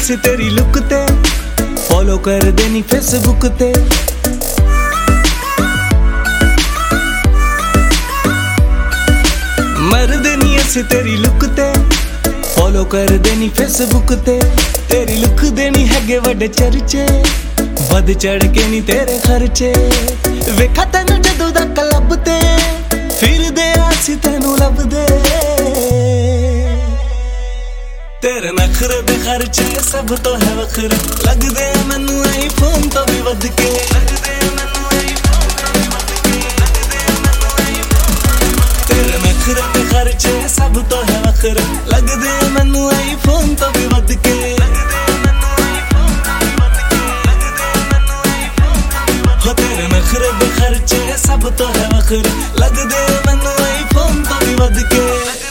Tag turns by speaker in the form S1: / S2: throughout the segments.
S1: ਅਸੀਂ ਤੇਰੀ ਲੁੱਕ ਤੇ ਫੋਲੋ ਕਰਦੇ ਨੀ ਫੇਸਬੁੱਕ ਤੇ ਮਰਦੇ ਨੀ ਅਸੀਂ ਤੇਰੀ ਲੁੱਕ ਤੇ ਫੋਲੋ ਕਰਦੇ ਨੀ ਫੇਸਬੁੱਕ ਤੇ ਤੇਰੀ ਲੁੱਕ ਦੇ ਨੀ ਹੈਗੇ ਵੱਡੇ ਚਰਚੇ ਵੱਧ ਚੜ ਕੇ ਨੀ ਤੇਰੇ ਖਰਚੇ ਵੇਖਾ ਤੈਨੂੰ ਜਦੋਂ ਦਾ ਕਲੱਬ ਤੇ ਫਿਰਦੇ ਅਸੀਂ ਤੈਨੂੰ ਲੱਭਦੇ तेरे नखरे दे खर्चे सब तो है वखरे लगदे मैनू आईफोन तो भी वध के तेरे नखरे दे खर्चे सब तो है वखरे लगदे मैनू आईफोन तो भी वध के हो तेरे नखरे दे खर्चे सब तो है वखरे लगदे मैनू आईफोन तो भी वध के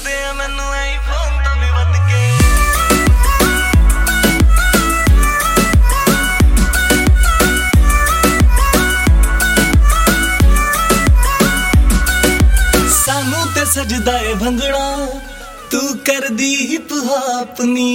S1: सजदा है भंगड़ा तू कर दी हिप हॉप नी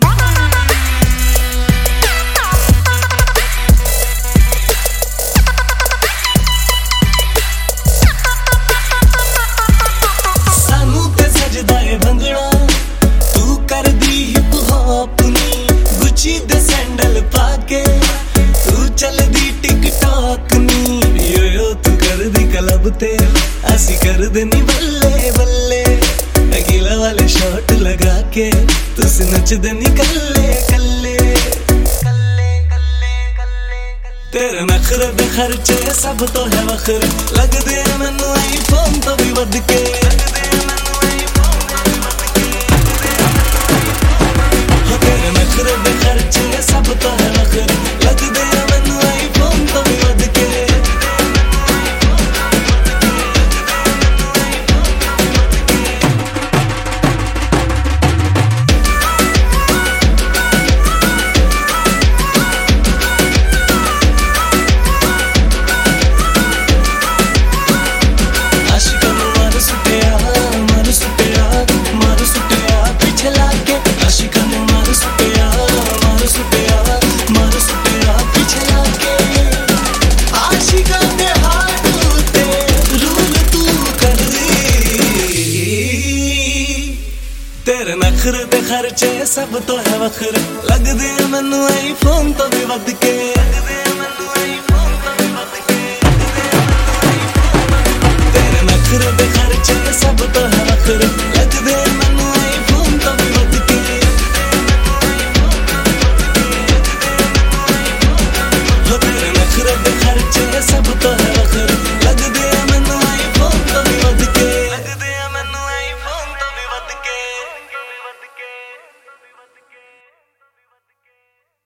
S1: सानू ते सजदा है भंगड़ा तू कर दी हिप हॉप नी गुची दे सैंडल पाके तू चल दी टिकटॉक नी यो तू कर दी क्लब ते असी कर दे नी वाले शॉट लगा के तुस नचदे नी कल्ले कल्ले तेरे नखरे दे खर्चे सब तो है वखरे लगदे मैनू आईफोन तो भी वध के तेरे नखरे दे खर्चे सब तो है वखरे लगदे मैनू आईफोन तो भी वध के तेरे नखरे दे खर्चे सब तो है वखरे लगदे मैनू आईफोन तो भी वध के